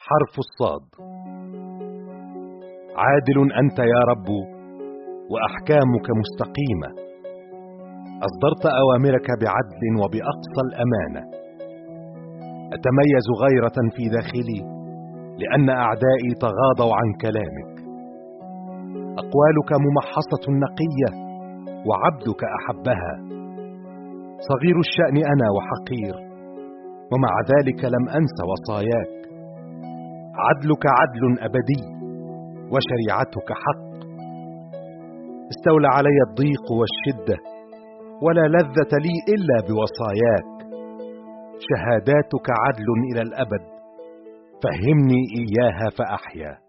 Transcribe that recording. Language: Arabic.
حرف الصاد. عادل أنت يا رب وأحكامك مستقيمة، أصدرت أوامرك بعدل وبأقصى الأمانة. أتميز غيرة في داخلي لأن أعدائي تغاضوا عن كلامك. أقوالك ممحصة نقية وعبدك أحبها. صغير الشأن أنا وحقير، ومع ذلك لم أنس وصاياك. عدلك عدل أبدي وشريعتك حق. استولى علي الضيق والشدة، ولا لذة لي إلا بوصاياك. شهاداتك عدل إلى الأبد، فهمني إياها فأحيا.